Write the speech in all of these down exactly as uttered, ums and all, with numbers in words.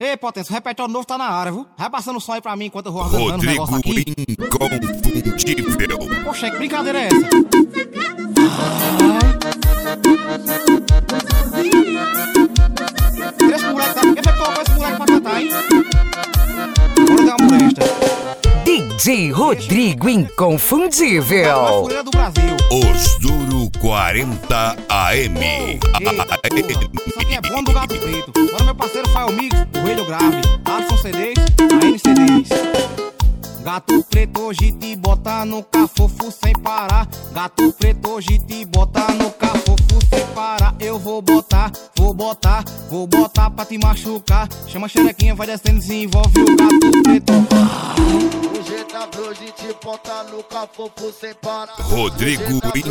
Ei, Potência, o repertório novo tá na área, viu? Vai passando o som aí pra mim enquanto eu vou organizando o Rodrigo negócio aqui. Inconfundível. Poxa, que brincadeira é essa? Tira esse moleque daqui. Quem foi que colocou esse moleque pra cantar, hein? Agora deu uma molesta. D J Rodrigo É a Inconfundível. fuleira do Brasil. Os Duro quarenta A M. Eita, porra, isso aqui é bom do Gato Preto. Agora meu parceiro faz o mix, o Relho Grave, Alisson C Ds, a N C Ds. Gato preto hoje te bota no cafofo sem parar. Gato preto hoje te bota no cafofo sem parar. Eu vou botar, vou botar, vou botar pra te machucar. Chama a xerequinha, vai descendo, desenvolve o gato preto. O G W hoje te bota no cafofo sem parar. Rodrigo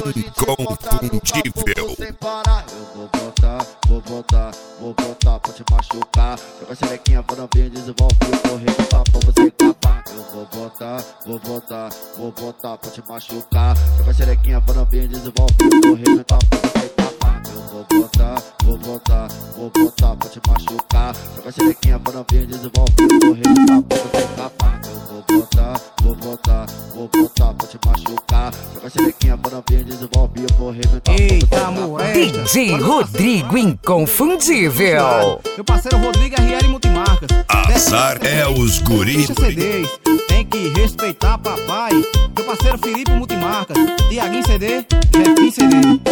Inconfundível. Sem parar. Eu vou botar, vou botar, vou botar pra te machucar. Joga a xerequinha, vou não vir, desenvolve o correndo pra você capar. Eu vou botar, vou botar, vou botar pra te machucar. Joga a xerequinha, vou não vir, desenvolve o correndo pra você capar. Eu vou botar, vou botar, vou botar pra te machucar. Joga a xerequinha, vou não vir, desenvolve o correndo pra você capar. Eu vou botar, vou botar, vou botar pra te machucar. Joga a xerequinha, vou não vir, desenvolve o correndo pra você Eita, capar. molesta. D J Rodrigo Inconfundível. Meu parceiro Rodrigo R L Multimarcas. Azar é os guris. Deixa C Ds, tem que respeitar papai. Meu parceiro Felipe Multimarcas, Tiaguinho C D, Jefinho C D.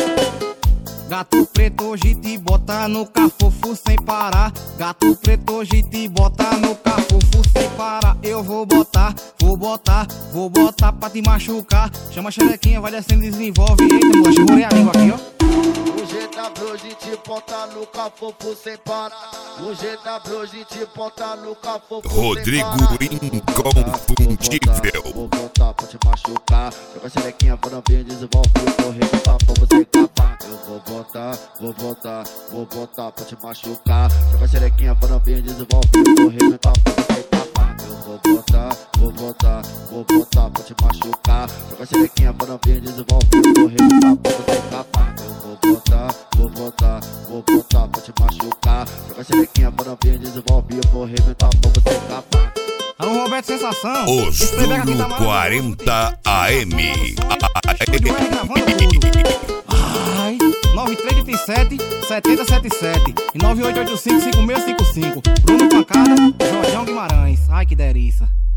Gato preto hoje te bota no cafofo sem parar. Gato preto hoje te bota no cafofo sem parar. Eu vou botar, vou botar, vou botar pra te machucar. Chama a xerequinha, vai descendo, desenvolve. Eita, moleque, chegou a língua aqui, ó. O G W hoje te bota no cafofo sem parar. O G W hoje te bota no cafofo Rodrigo sem parar. Inconfundível. Vou botar pra te machucar. Joga a xerequinha, vou não vir, desenvolve o correndo pra você capar. Eu vou botar, vou botar, vou botar pra te machucar. Joga a xerequinha, vou não vir, desenvolve o correndo pra você capar. Eu vou botar, vou botar, vou botar pra te machucar. Joga a xerequinha, vou não vir, desenvolve o correndo pra você capar. Eu vou botar, vou botar, vou botar pra te machucar. Joga a xerequinha, vou não vir, desenvolve o correndo pra você capar. Alô, Roberto Sensação. Os Esse playback aqui Duro tá maravilhoso. quarenta A M. Estúdio R gravando tudo. Ai, nove três três sete, sete zero sete sete e nove oito oito cinco, cinco seis cinco cinco. Bruno Pancada, Jorjão Guimarães. Ai, que delícia.